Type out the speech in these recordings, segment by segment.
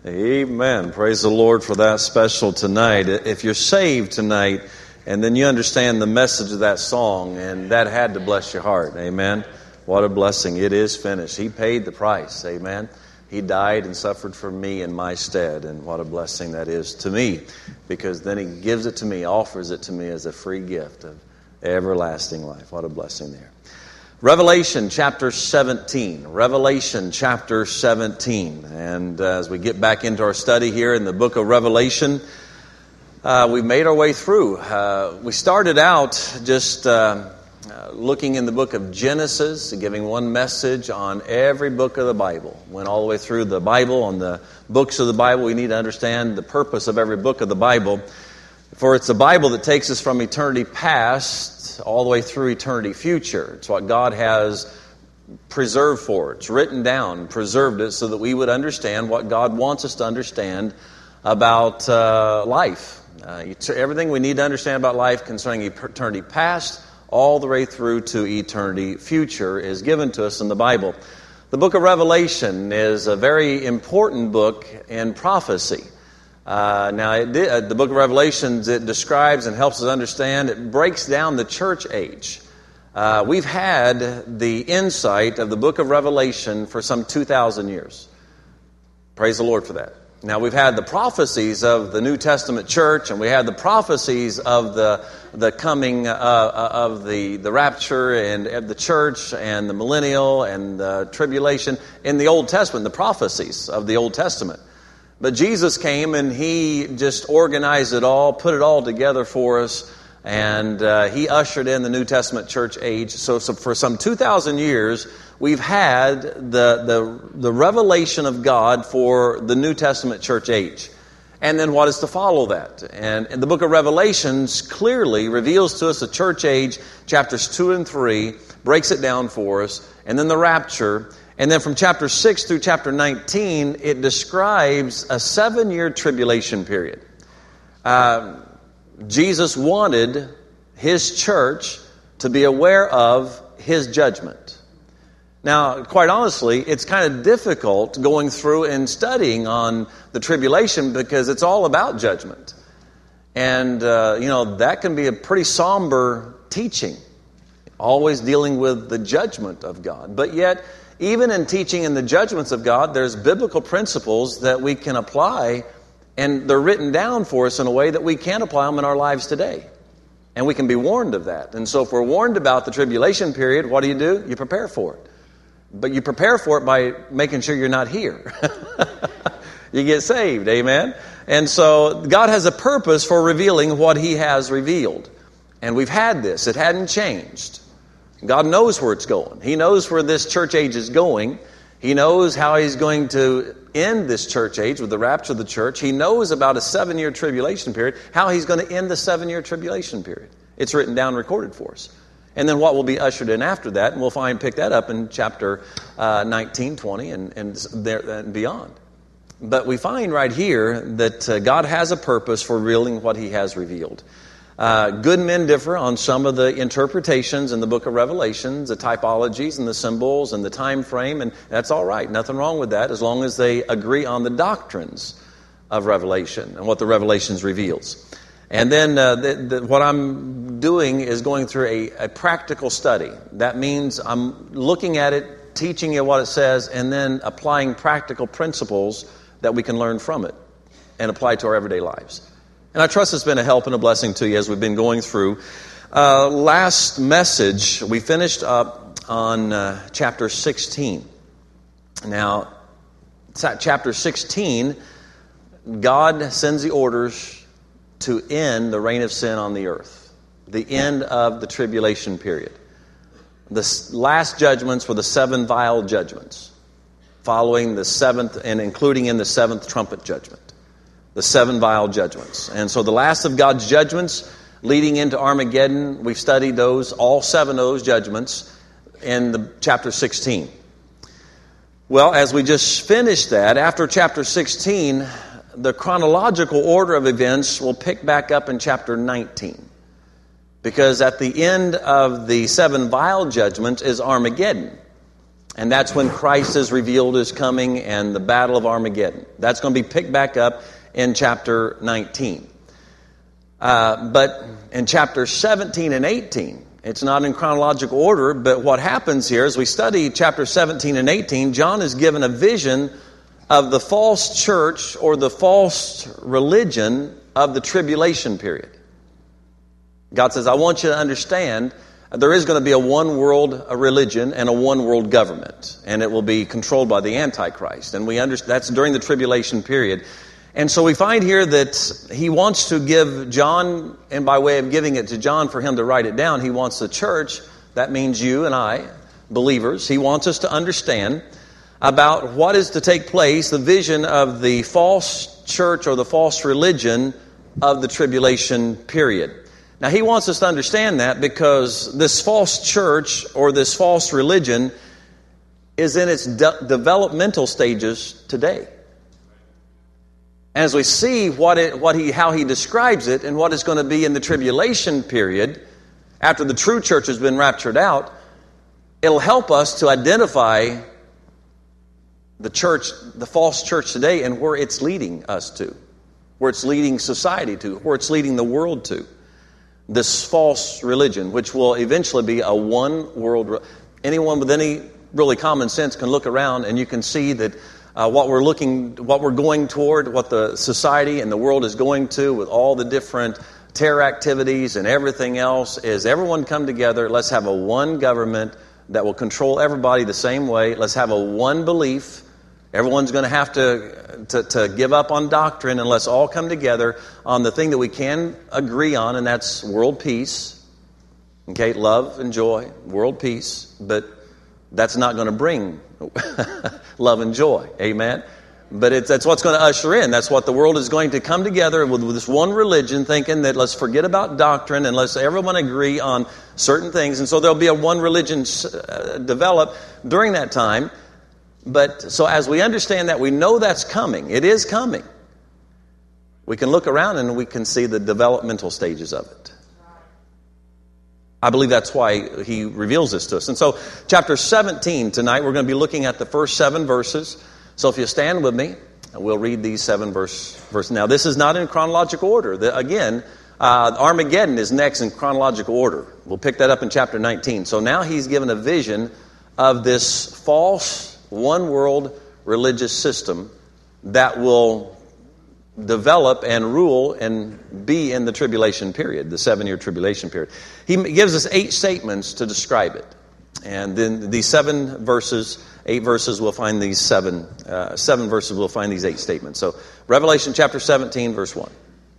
Amen. Praise the Lord for that special tonight. If you're saved tonight, and then you understand the message of that song, and that had to bless your heart. Amen. What a blessing. It is finished. He paid the price. Amen. He died and suffered for me in my stead, and what a blessing that is to me, because then He gives it to me, offers it to me as a free gift of everlasting life. What a blessing there. Revelation chapter 17. Revelation chapter 17. And as we get back into our study here in the book of Revelation, we've made our way through. We started out just looking in the book of Genesis, giving one message on every book of the Bible. Went all the way through the Bible. On the books of the Bible, we need to understand the purpose of every book of the Bible. For it's the Bible that takes us from eternity past all the way through eternity future. It's what God has preserved for. It's written down, preserved it so that we would understand what God wants us to understand about life. Everything we need to understand about life concerning eternity past all the way through to eternity future is given to us in the Bible. The book of Revelation is a very important book in prophecy. The book of Revelations, it describes and helps us understand, it breaks down the church age. We've had the insight of the book of Revelation for some 2,000 years. Praise the Lord for that. Now, we've had the prophecies of the New Testament church, and we had the prophecies of the coming of the rapture and of the church and the millennial and the tribulation in the Old Testament, the prophecies of the Old Testament. But Jesus came and He just organized it all, put it all together for us, and He ushered in the New Testament church age. So for some 2,000 years, we've had the revelation of God for the New Testament church age. And then what is to follow that? And the book of Revelations clearly reveals to us the church age, chapters 2 and 3, breaks it down for us, and then the rapture. And then from chapter 6 through chapter 19, it describes a 7-year tribulation period. Jesus wanted His church to be aware of His judgment. Now, quite honestly, it's kind of difficult going through and studying on the tribulation because it's all about judgment. And, that can be a pretty somber teaching, always dealing with the judgment of God. But yet, even in teaching in the judgments of God, there's biblical principles that we can apply, and they're written down for us in a way that we can apply them in our lives today. And we can be warned of that. And so if we're warned about the tribulation period, what do? You prepare for it. But you prepare for it by making sure you're not here. You get saved, amen? And so God has a purpose for revealing what He has revealed. And we've had this. It hadn't changed. God knows where it's going. He knows where this church age is going. He knows how He's going to end this church age with the rapture of the church. He knows about a 7-year tribulation period, how He's going to end the 7-year tribulation period. It's written down, recorded for us. And then what will be ushered in after that, and we'll pick that up in chapter 19, 20, and beyond. But we find right here that God has a purpose for revealing what He has revealed. Good men differ on some of the interpretations in the book of Revelations, the typologies and the symbols and the time frame, and that's all right. Nothing wrong with that as long as they agree on the doctrines of Revelation and what the Revelations reveals. And then what I'm doing is going through a practical study. That means I'm looking at it, teaching you what it says, and then applying practical principles that we can learn from it and apply to our everyday lives. And I trust it's been a help and a blessing to you as we've been going through. Last message, we finished up on chapter 16. Now, chapter 16, God sends the orders to end the reign of sin on the earth. The end of the tribulation period. The last judgments were the 7 vial judgments, following the 7th and including in the 7th trumpet judgment. The 7 vial judgments. And so the last of God's judgments leading into Armageddon, we've studied those, all 7 of those judgments in the chapter 16. Well, as we just finished that, after chapter 16, the chronological order of events will pick back up in chapter 19. Because at the end of the 7 vial judgments is Armageddon. And that's when Christ is revealed as coming and the battle of Armageddon. That's going to be picked back up in chapter 19. But in chapter 17 and 18, it's not in chronological order, but what happens here as we study chapter 17 and 18, John is given a vision of the false church or the false religion of the tribulation period. God says, I want you to understand there is going to be a one world religion and a one world government, and it will be controlled by the Antichrist. And we understand that's during the tribulation period. And so we find here that he wants to give John, and by way of giving it to John for him to write it down, he wants the church, that means you and I, believers, he wants us to understand about what is to take place, the vision of the false church or the false religion of the tribulation period. Now, he wants us to understand that because this false church or this false religion is in its developmental stages today. As we see how he describes it and what it's going to be in the tribulation period, after the true church has been raptured out, it'll help us to identify the church, the false church today, and where it's leading us to, where it's leading society to, where it's leading the world to. This false religion, which will eventually be a one world. Anyone with any really common sense can look around and you can see that what we're going toward, what the society and the world is going to, with all the different terror activities and everything else, is everyone come together. Let's have a one government that will control everybody the same way. Let's have a one belief. Everyone's going to have to give up on doctrine, and let's all come together on the thing that we can agree on, and that's world peace. Okay, love and joy, world peace, but that's not going to bring love and joy. Amen? But that's what's going to usher in. That's what the world is going to come together with this one religion, thinking that let's forget about doctrine and let's everyone agree on certain things. And so there'll be a one religion develop during that time. But so as we understand that, we know that's coming. It is coming. We can look around and we can see the developmental stages of it. I believe that's why he reveals this to us. And so chapter 17 tonight, we're going to be looking at the first 7 verses. So if you stand with me, we'll read these 7 verses. Now, this is not in chronological order. Armageddon is next in chronological order. We'll pick that up in chapter 19. So now he's given a vision of this false one world religious system that will develop and rule and be in the tribulation period, the 7-year tribulation period. He gives us 8 statements to describe it. And then these 8 verses, we'll find these 7 verses, we'll find these 8 statements. So Revelation chapter 17, verse 1.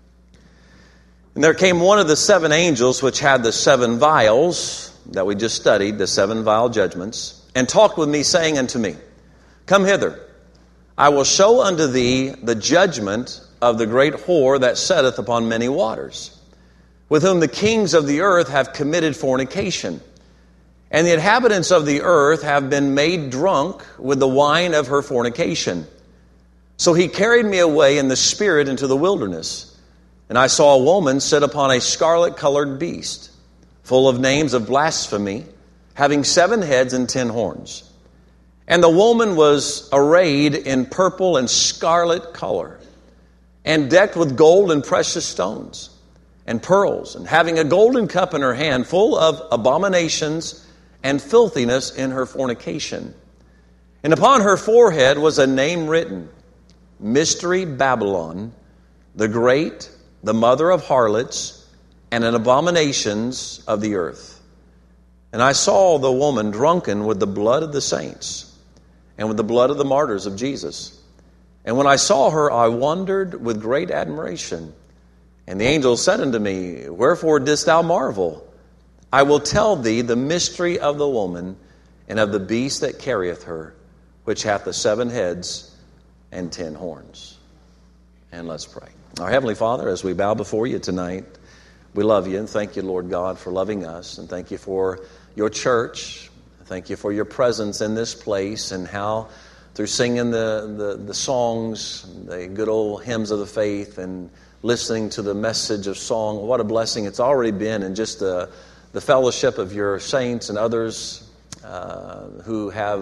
And there came one of the 7 angels which had the 7 vials that we just studied, the 7 vial judgments, and talked with me, saying unto me, Come hither, I will show unto thee the judgment of the great whore that sitteth upon many waters, with whom the kings of the earth have committed fornication. And the inhabitants of the earth have been made drunk with the wine of her fornication. So he carried me away in the spirit into the wilderness. And I saw a woman sit upon a scarlet-colored beast, full of names of blasphemy, having 7 heads and 10 horns. And the woman was arrayed in purple and scarlet color, and decked with gold and precious stones, and pearls, and having a golden cup in her hand, full of abominations and filthiness in her fornication. And upon her forehead was a name written, Mystery Babylon, the Great, the mother of harlots, and an abominations of the earth. And I saw the woman drunken with the blood of the saints, and with the blood of the martyrs of Jesus. And when I saw her, I wondered with great admiration. And the angel said unto me, Wherefore didst thou marvel? I will tell thee the mystery of the woman and of the beast that carrieth her, which hath the 7 heads and 10 horns. And let's pray. Our Heavenly Father, as we bow before you tonight, we love you and thank you, Lord God, for loving us. And thank you for your church. Thank you for your presence in this place and how through singing the songs, the good old hymns of the faith and listening to the message of song, what a blessing it's already been, and just the fellowship of your saints and others who have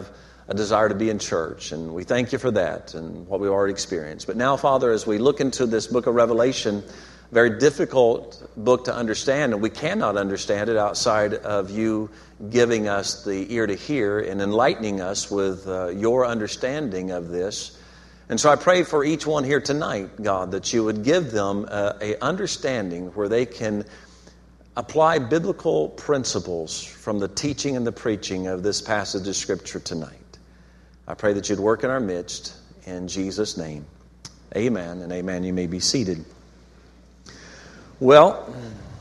a desire to be in church. And we thank you for that and what we've already experienced. But now, Father, as we look into this book of Revelation, very difficult book to understand, and we cannot understand it outside of you giving us the ear to hear and enlightening us with your understanding of this. And so I pray for each one here tonight, God, that you would give them an understanding where they can apply biblical principles from the teaching and the preaching of this passage of Scripture tonight. I pray that you'd work in our midst. In Jesus' name, amen and amen. You may be seated. Well,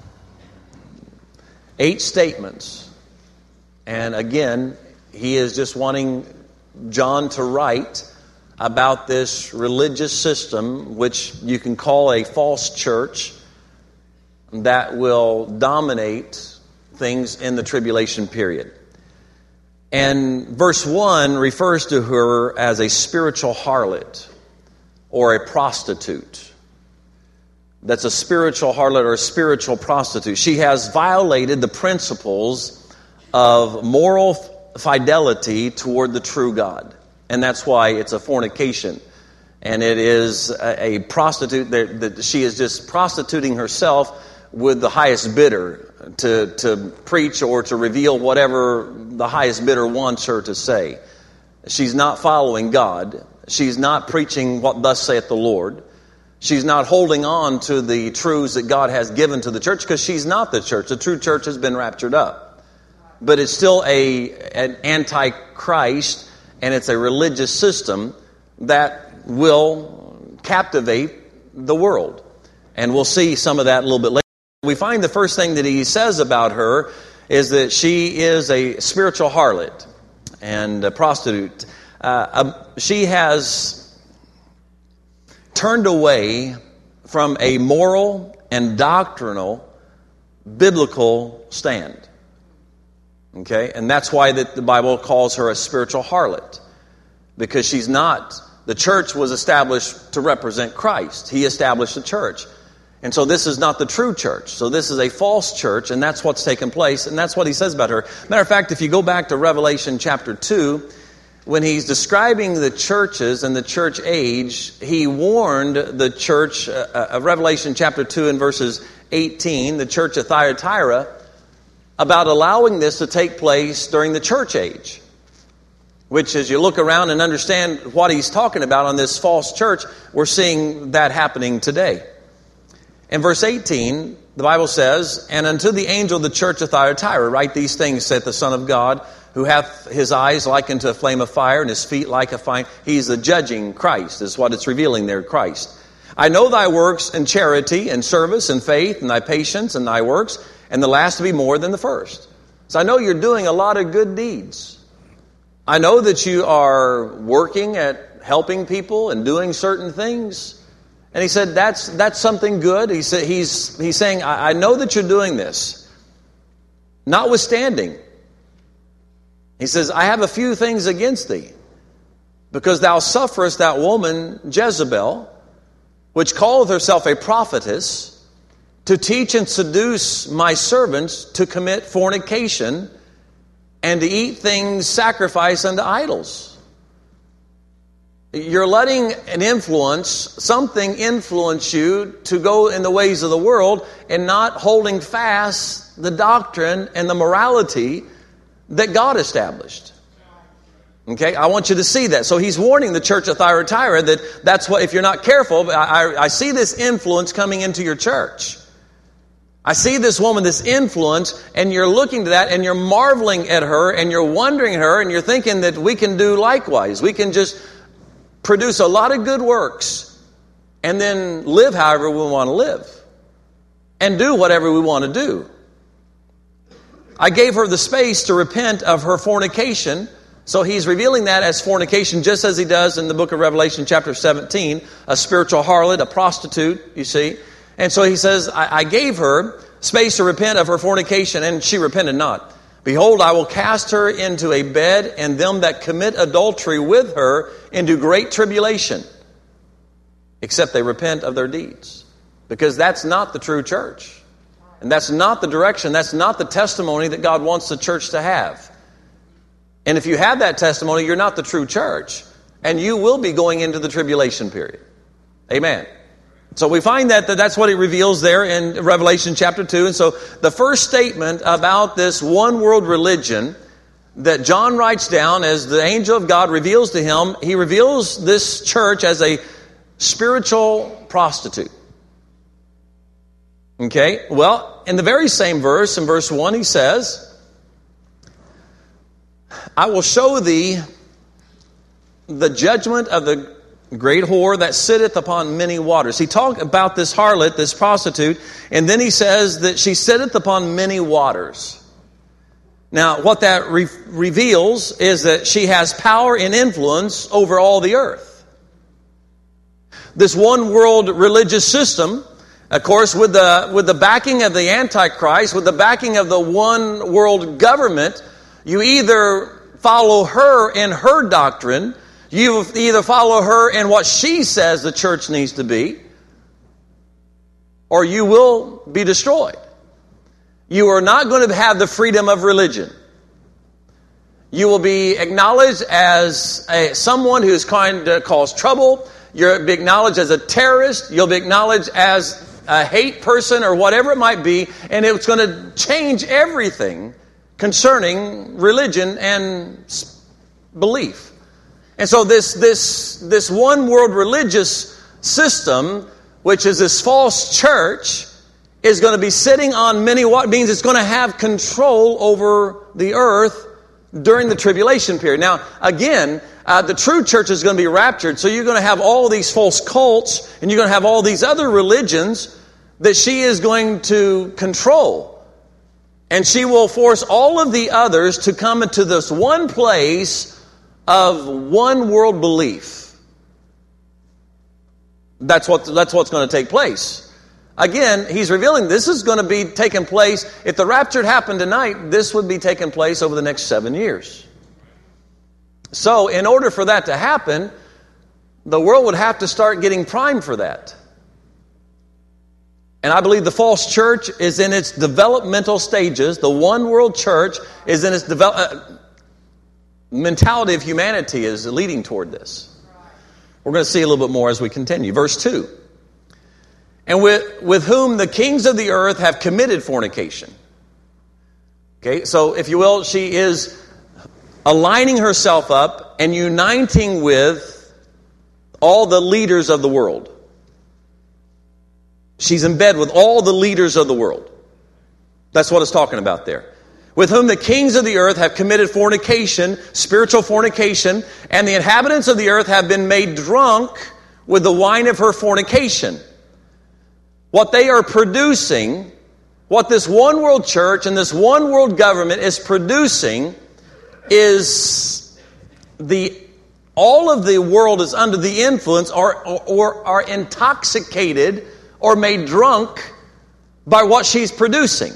8 statements. And again, he is just wanting John to write about this religious system, which you can call a false church, that will dominate things in the tribulation period. And verse 1 refers to her as a spiritual harlot or a prostitute. That's a spiritual harlot or a spiritual prostitute. She has violated the principles of moral fidelity toward the true God. And that's why it's a fornication. And it is a prostitute that she is just prostituting herself with the highest bidder to preach or to reveal whatever the highest bidder wants her to say. She's not following God. She's not preaching what thus saith the Lord. She's not holding on to the truths that God has given to the church, because she's not the church. The true church has been raptured up. But it's still an antichrist, and it's a religious system that will captivate the world. And we'll see some of that a little bit later. We find the first thing that he says about her is that she is a spiritual harlot and a prostitute. She has turned away from a moral and doctrinal biblical stand. Okay? And that's why the Bible calls her a spiritual harlot. Because she's not. The church was established to represent Christ. He established the church. And so this is not the true church. So this is a false church, and that's what's taken place, and that's what he says about her. Matter of fact, if you go back to Revelation chapter 2, when he's describing the churches and the church age, he warned the church of Revelation chapter 2 and verses 18, the church of Thyatira, about allowing this to take place during the church age. Which, as you look around and understand what he's talking about on this false church, we're seeing that happening today. In verse 18, the Bible says, "And unto the angel of the church of Thyatira write these things, saith the Son of God, who hath his eyes like unto a flame of fire, and his feet like a fine..." He's the judging Christ, is what it's revealing there, Christ. "I know thy works and charity and service and faith and thy patience and thy works, and the last to be more than the first." So I know you're doing a lot of good deeds. I know that you are working at helping people and doing certain things. And he said, that's something good. He said, he's saying, I know that you're doing this. Notwithstanding, he says, I have a few things against thee, because thou sufferest that woman Jezebel, which calleth herself a prophetess, to teach and seduce my servants to commit fornication and to eat things sacrificed unto idols. You're letting something influence you to go in the ways of the world and not holding fast the doctrine and the morality that God established. Okay, I want you to see that. So he's warning the church of Thyatira that's what, if you're not careful, I see this influence coming into your church. I see this woman, this influence, and you're looking to that and you're marveling at her and you're wondering at her and you're thinking that we can do likewise. We can just produce a lot of good works and then live however we want to live and do whatever we want to do. I gave her the space to repent of her fornication. So he's revealing that as fornication, just as he does in the book of Revelation chapter 17, a spiritual harlot, a prostitute, you see. And so he says, I gave her space to repent of her fornication, and she repented not. Behold, I will cast her into a bed, and them that commit adultery with her into great tribulation, except they repent of their deeds. Because that's not the true church. And that's not the direction, that's not the testimony that God wants the church to have. And if you have that testimony, you're not the true church. And you will be going into the tribulation period. Amen. So we find that's what he reveals there in Revelation chapter 2. And so the first statement about this one world religion that John writes down as the angel of God reveals to him, he reveals this church as a spiritual prostitute. Okay, well, in the very same verse, in verse 1, he says, I will show thee the judgment of the great whore that sitteth upon many waters. He talked about this harlot, this prostitute, and then he says that she sitteth upon many waters. Now, what that reveals is that she has power and influence over all the earth. This one world religious system, of course, with the backing of the Antichrist, with the backing of the one world government, you either follow her in her doctrine, you either follow her in what she says the church needs to be, or you will be destroyed. You are not going to have the freedom of religion. You will be acknowledged as someone who's trying to cause trouble. You'll be acknowledged as a terrorist. You'll be acknowledged as a hate person or whatever it might be. And it's going to change everything concerning religion and belief. And so this one world religious system, which is this false church, is going to be sitting on many waters. Means it's going to have control over the earth during the tribulation period. Now, again, the true church is going to be raptured, so you're going to have all these false cults, and you're going to have all these other religions that she is going to control. And she will force all of the others to come into this one place of one world belief. That's what's going to take place. Again, he's revealing this is going to be taking place. If the rapture happened tonight, this would be taking place over the next 7 years. So, in order for that to happen, the world would have to start getting primed for that. And I believe the false church is in its developmental stages. The one world church is in its mentality of humanity is leading toward this. We're going to see a little bit more as we continue. Verse 2. And with whom the kings of the earth have committed fornication. Okay, so if you will, she is aligning herself up and uniting with all the leaders of the world. She's in bed with all the leaders of the world. That's what it's talking about there. With whom the kings of the earth have committed fornication, spiritual fornication, and the inhabitants of the earth have been made drunk with the wine of her fornication. What they are producing, what this one world church and this one world government is producing is all of the world is under the influence or are intoxicated or made drunk by what she's producing.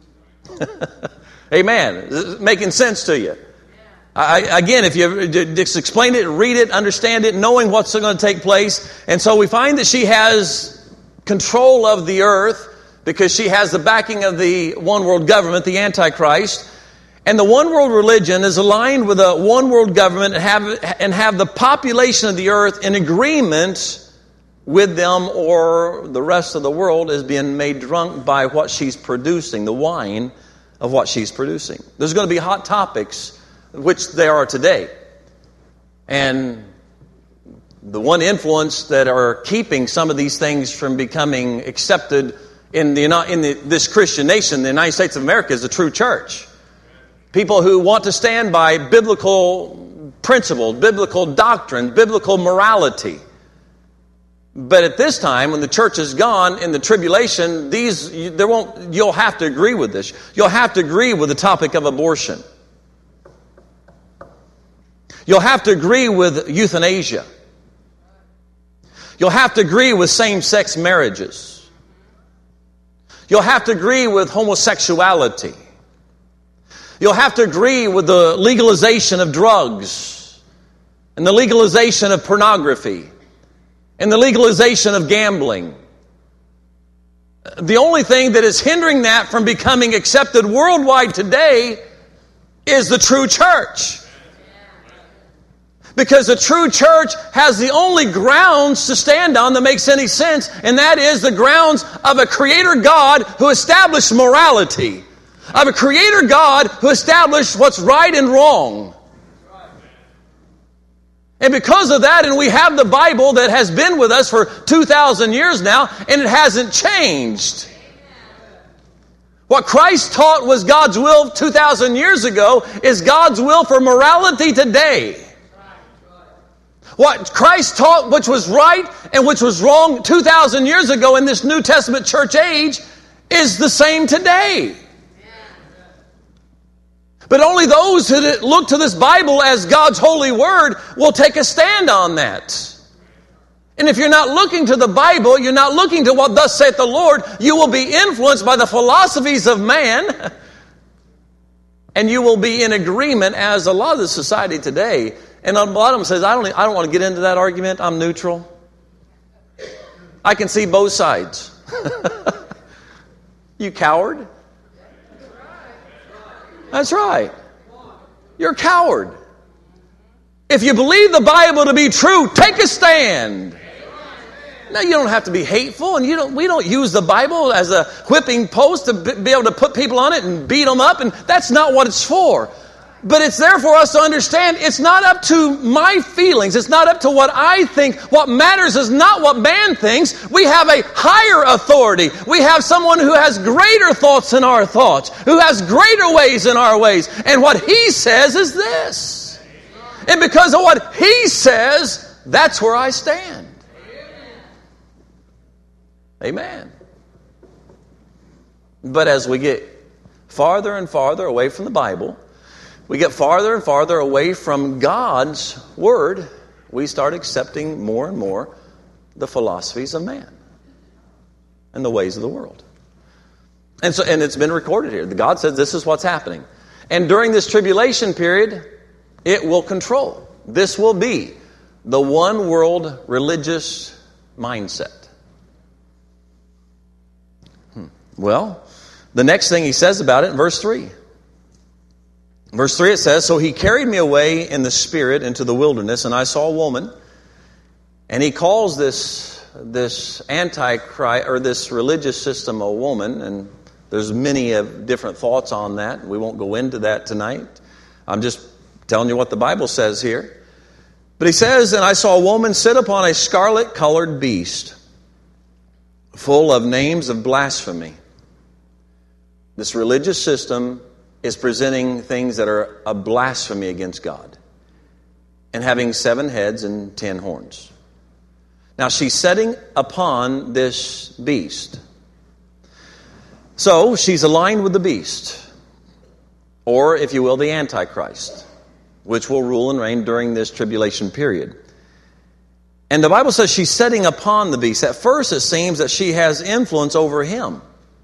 Amen. Is it making sense to you? Again, if you just explain it, read it, understand it, knowing what's going to take place. And so we find that she has control of the earth because she has the backing of the one world government, the Antichrist. And the one world religion is aligned with the one world government and have the population of the earth in agreement with them, or the rest of the world is being made drunk by what she's producing, the wine of what she's producing. There's going to be hot topics, which there are today. And the one influence that are keeping some of these things from becoming accepted in this Christian nation, the United States of America, is the true church. People who want to stand by biblical principles, biblical doctrine, biblical morality. But at this time, when the church is gone in the tribulation, you'll have to agree with this. You'll have to agree with the topic of abortion. You'll have to agree with euthanasia. You'll have to agree with same-sex marriages. You'll have to agree with homosexuality. You'll have to agree with the legalization of drugs and the legalization of pornography and the legalization of gambling. The only thing that is hindering that from becoming accepted worldwide today is the true church. Because the true church has the only grounds to stand on that makes any sense, and that is the grounds of a Creator God who established morality, of a Creator God who established what's right and wrong. And because of that, and we have the Bible that has been with us for 2,000 years now, and it hasn't changed. What Christ taught was God's will 2,000 years ago is God's will for morality today. What Christ taught, which was right and which was wrong 2,000 years ago in this New Testament church age, is the same today. But only those who look to this Bible as God's holy word will take a stand on that. And if you're not looking to the Bible, you're not looking to what thus saith the Lord, you will be influenced by the philosophies of man, and you will be in agreement, as a lot of the society today. And a lot of them says, I don't want to get into that argument. I'm neutral. I can see both sides. You coward. That's right. You're a coward. If you believe the Bible to be true, take a stand. Now, you don't have to be hateful, and we don't use the Bible as a whipping post to be able to put people on it and beat them up, and that's not what it's for. But it's there for us to understand it's not up to my feelings. It's not up to what I think. What matters is not what man thinks. We have a higher authority. We have someone who has greater thoughts than our thoughts, who has greater ways than our ways. And what he says is this. And because of what he says, that's where I stand. Amen. But as we get farther and farther away from the Bible, we get farther and farther away from God's Word, we start accepting more and more the philosophies of man and the ways of the world. And it's been recorded here. God says this is what's happening. And during this tribulation period, it will control. This will be the one world religious mindset. Well, the next thing he says about it in verse 3. Verse 3 it says, so he carried me away in the spirit into the wilderness, and I saw a woman. And he calls this antichrist, or this religious system, a woman. And there's many different thoughts on that. We won't go into that tonight. I'm just telling you what the Bible says here. But he says, and I saw a woman sit upon a scarlet-colored beast, full of names of blasphemy. This religious system is presenting things that are a blasphemy against God, and having 7 heads and 10 horns. Now she's sitting upon this beast. So she's aligned with the beast, or if you will, the Antichrist, which will rule and reign during this tribulation period. And the Bible says she's sitting upon the beast. At first it seems that she has influence over him.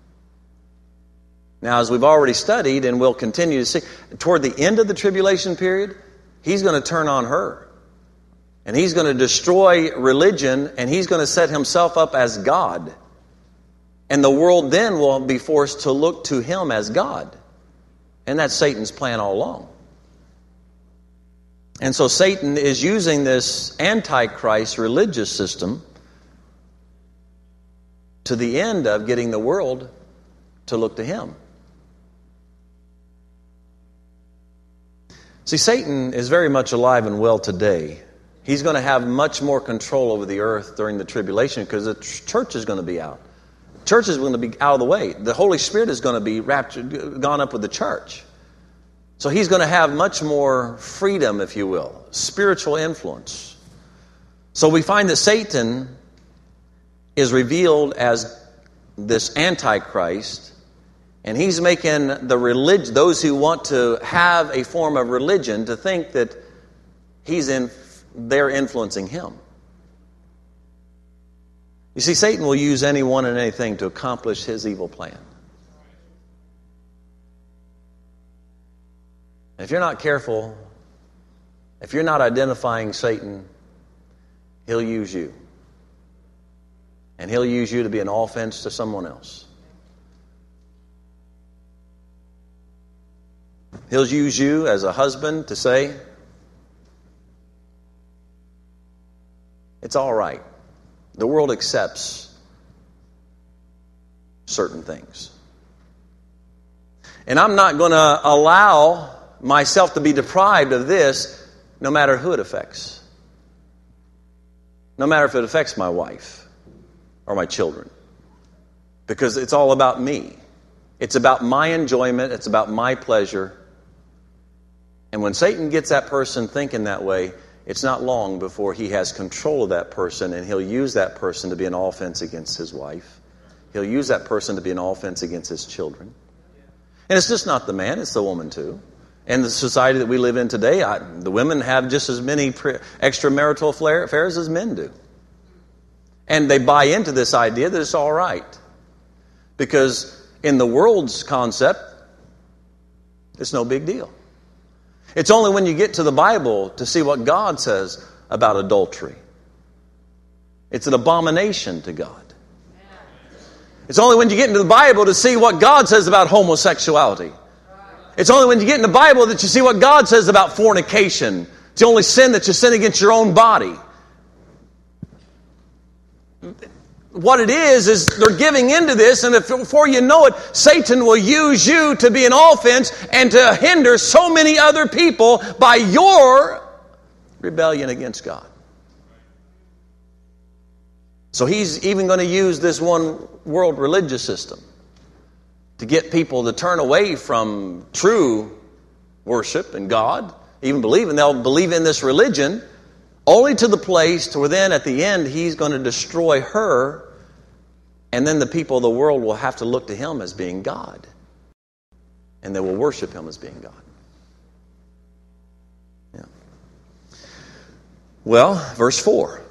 Now, as we've already studied and we'll continue to see, toward the end of the tribulation period, he's going to turn on her. And he's going to destroy religion, and he's going to set himself up as God. And the world then will be forced to look to him as God. And that's Satan's plan all along. And so Satan is using this Antichrist religious system to the end of getting the world to look to him. See, Satan is very much alive and well today. He's going to have much more control over the earth during the tribulation because the church is going to be out. The church is going to be out of the way. The Holy Spirit is going to be gone up with the church. So he's going to have much more freedom, if you will, spiritual influence. So we find that Satan is revealed as this Antichrist. And he's making those who want to have a form of religion to think that they're influencing him. You see, Satan will use anyone and anything to accomplish his evil plan. If you're not careful, if you're not identifying Satan, he'll use you. And he'll use you to be an offense to someone else. He'll use you as a husband to say, It's all right. The world accepts certain things. And I'm not going to allow myself to be deprived of this no matter who it affects. No matter if it affects my wife or my children. Because it's all about me. It's about my enjoyment. It's about my pleasure. And when Satan gets that person thinking that way, it's not long before he has control of that person, and he'll use that person to be an offense against his wife. He'll use that person to be an offense against his children. And it's just not the man, it's the woman too. And the society that we live in today, the women have just as many extramarital affairs as men do. And they buy into this idea that it's all right. Because in the world's concept, it's no big deal. It's only when you get to the Bible to see what God says about adultery. It's an abomination to God. It's only when you get into the Bible to see what God says about homosexuality. It's only when you get in the Bible that you see what God says about fornication. It's the only sin that you sin against your own body. What it is they're giving into this, and before you know it, Satan will use you to be an offense and to hinder so many other people by your rebellion against God. So he's even going to use this one world religious system to get people to turn away from true worship and God, even believe, and they'll believe in this religion, only to the place to where then at the end he's going to destroy her, and then the people of the world will have to look to him as being God, and they will worship him as being God. Yeah. Well, verse 4.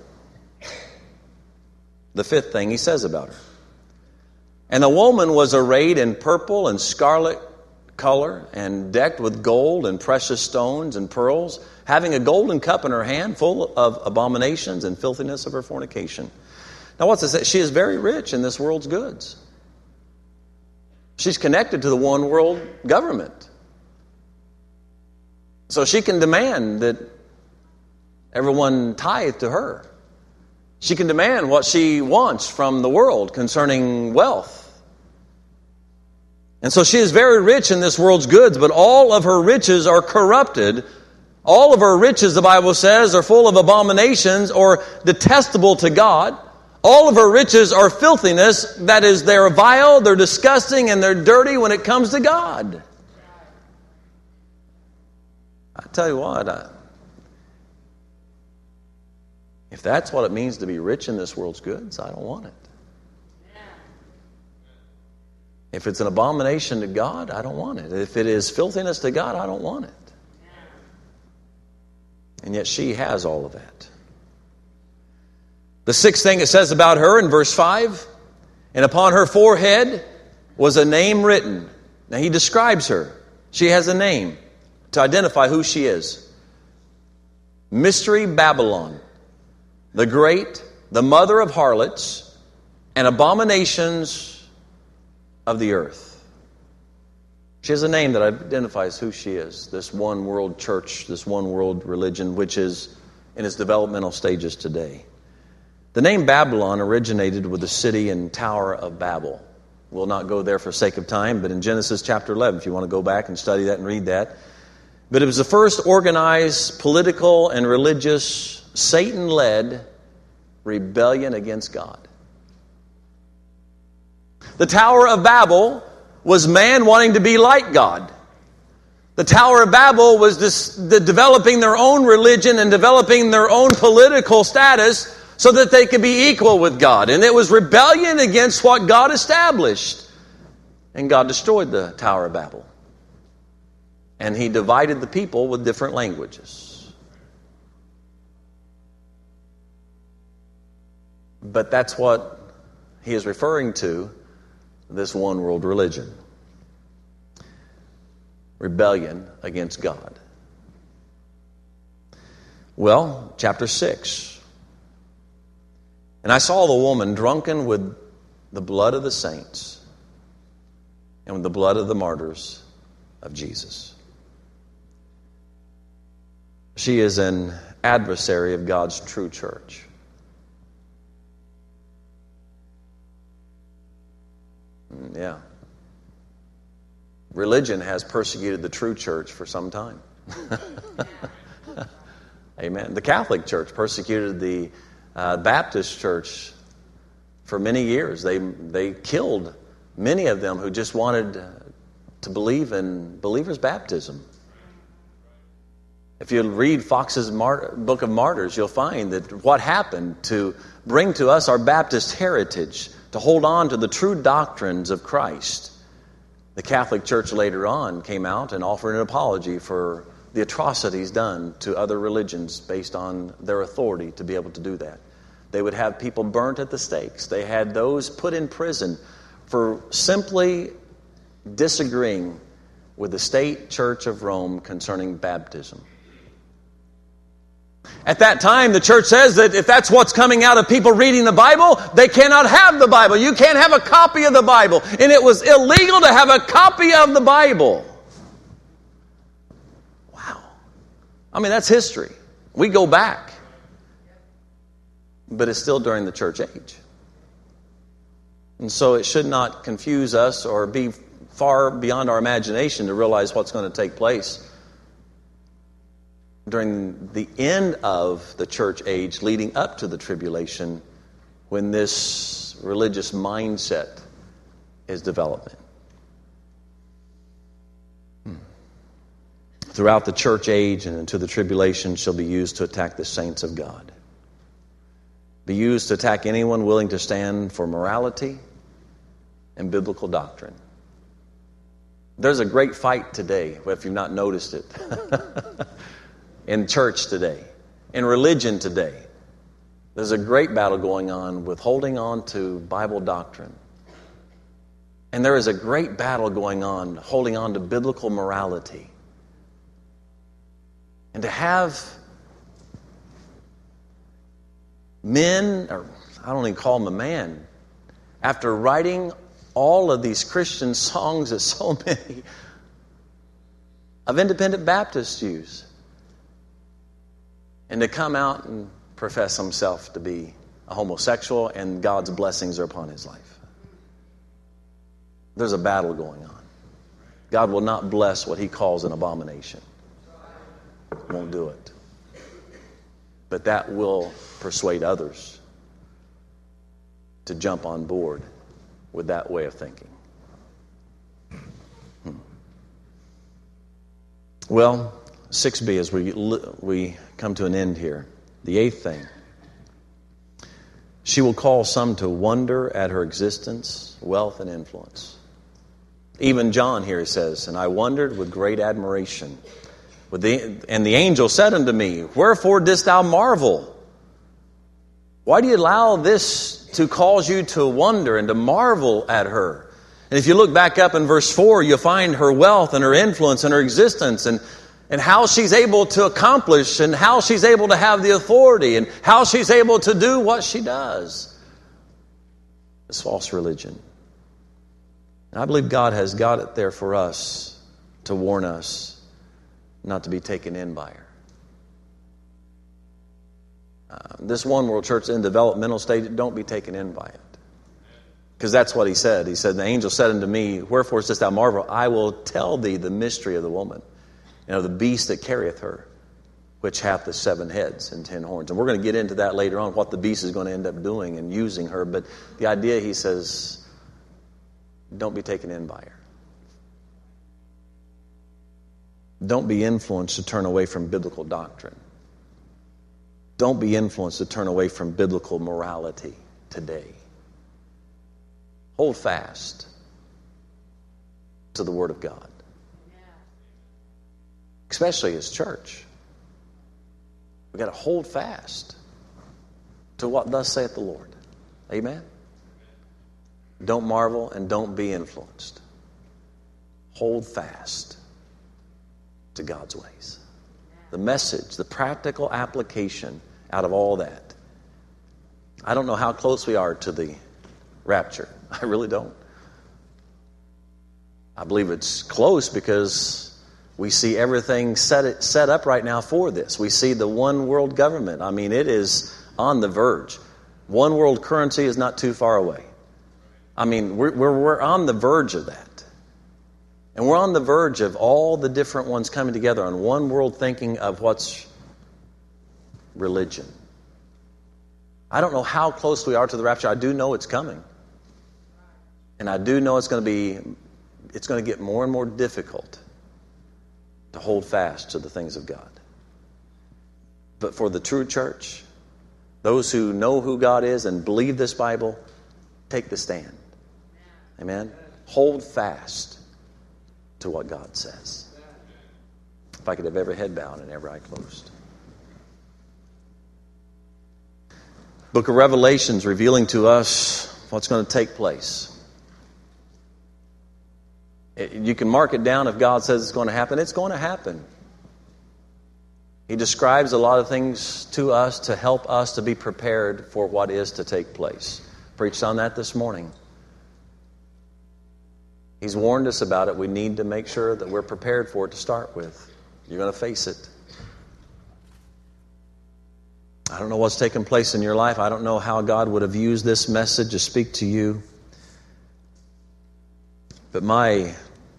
The fifth thing he says about her. And the woman was arrayed in purple and scarlet color and decked with gold and precious stones and pearls, having a golden cup in her hand full of abominations and filthiness of her fornication. Now what's this? She is very rich in this world's goods. She's connected to the one world government. So she can demand that everyone tithe to her. She can demand what she wants from the world concerning wealth. And so she is very rich in this world's goods, but all of her riches are corrupted. All of her riches, the Bible says, are full of abominations or detestable to God. All of her riches are filthiness. That is, they're vile, they're disgusting, and they're dirty when it comes to God. I tell you what, if that's what it means to be rich in this world's goods, I don't want it. If it's an abomination to God, I don't want it. If it is filthiness to God, I don't want it. And yet she has all of that. The sixth thing it says about her in verse 5, and upon her forehead was a name written. Now he describes her. She has a name to identify who she is. Mystery Babylon, the great, the mother of harlots and abominations of the earth. She has a name that identifies who she is. This one world church, this one world religion, which is in its developmental stages today. The name Babylon originated with the city and Tower of Babel. We'll not go there for sake of time, but in Genesis chapter 11, if you want to go back and study that and read that. But it was the first organized political and religious, Satan-led rebellion against God. The Tower of Babel was man wanting to be like God. The Tower of Babel was developing their own religion and developing their own political status so that they could be equal with God. And it was rebellion against what God established. And God destroyed the Tower of Babel. And he divided the people with different languages. But that's what he is referring to, this one world religion. Rebellion against God. Well, chapter 6. And I saw the woman drunken with the blood of the saints and with the blood of the martyrs of Jesus. She is an adversary of God's true church. Yeah. Religion has persecuted the true church for some time. Amen. The Catholic Church persecuted the Baptist Church for many years. They killed many of them who just wanted to believe in believers' baptism. If you read Fox's Book of Martyrs, you'll find that what happened to bring to us our Baptist heritage, to hold on to the true doctrines of Christ. The Catholic Church later on came out and offered an apology for the atrocities done to other religions based on their authority to be able to do that. They would have people burnt at the stakes. They had those put in prison for simply disagreeing with the state church of Rome concerning baptism. At that time, the church says that if that's what's coming out of people reading the Bible, they cannot have the Bible. You can't have a copy of the Bible. And it was illegal to have a copy of the Bible. Wow. I mean, that's history. We go back. But it's still during the church age. And so it should not confuse us or be far beyond our imagination to realize what's going to take place during the end of the church age leading up to the tribulation, when this religious mindset is developing. Throughout the church age and into the tribulation shall be used to attack the saints of God. Be used to attack anyone willing to stand for morality and biblical doctrine. There's a great fight today, if you've not noticed it, in church today, in religion today. There's a great battle going on with holding on to Bible doctrine. And there is a great battle going on holding on to biblical morality. And to have men, or I don't even call him a man, after writing all of these Christian songs that so many of independent Baptists use, and to come out and profess himself to be a homosexual and God's blessings are upon his life. There's a battle going on. God will not bless what he calls an abomination. Won't do it. But that will persuade others to jump on board with that way of thinking. Well, 6b, as we come to an end here. The eighth thing. She will cause some to wonder at her existence, wealth, and influence. Even John here says, and I wondered with great admiration. And the angel said unto me, wherefore didst thou marvel? Why do you allow this to cause you to wonder and to marvel at her? And if you look back up in verse 4, you'll find her wealth and her influence and her existence and how she's able to accomplish and how she's able to have the authority and how she's able to do what she does. It's false religion. And I believe God has got it there for us to warn us not to be taken in by her. This one world church in developmental state, don't be taken in by it. Because that's what he said. He said, the angel said unto me, wherefore dost thou marvel? I will tell thee the mystery of the woman, and of the beast that carrieth her, which hath the 7 heads and 10 horns. And we're going to get into that later on, what the beast is going to end up doing and using her. But the idea, he says, don't be taken in by her. Don't be influenced to turn away from biblical doctrine. Don't be influenced to turn away from biblical morality today. Hold fast to the Word of God. Especially as church. We've got to hold fast to what thus saith the Lord. Amen? Don't marvel and don't be influenced. Hold fast to God's ways. The message, the practical application out of all that. I don't know how close we are to the rapture. I really don't. I believe it's close because we see everything set up right now for this. We see the one world government. I mean, it is on the verge. One world currency is not too far away. I mean, we're on the verge of that. And we're on the verge of all the different ones coming together on one world thinking of what's religion. I don't know how close we are to the rapture. I do know it's coming. And I do know it's going to get more and more difficult to hold fast to the things of God. But for the true church, those who know who God is and believe this Bible, take the stand. Amen? Hold fast to what God says. If I could have every head bowed and every eye closed. Book of Revelation's revealing to us what's going to take place. You can mark it down if God says it's going to happen. It's going to happen. He describes a lot of things to us to help us to be prepared for what is to take place. Preached on that this morning. He's warned us about it. We need to make sure that we're prepared for it to start with. You're going to face it. I don't know what's taken place in your life. I don't know how God would have used this message to speak to you. But my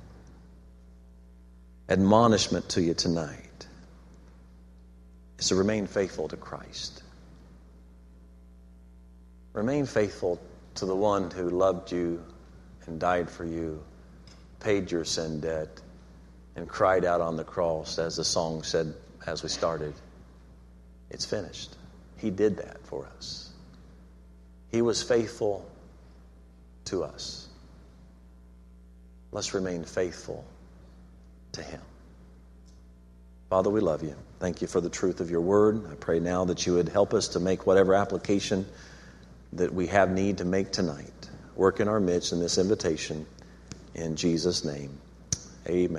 admonishment to you tonight is to remain faithful to Christ. Remain faithful to the one who loved you and died for you, paid your sin debt, and cried out on the cross, as the song said as we started, it's finished. He did that for us. He was faithful to us. Let's remain faithful to Him. Father, we love you. Thank you for the truth of your word. I pray now that you would help us to make whatever application that we have need to make tonight. Work in our midst in this invitation. In Jesus' name, amen.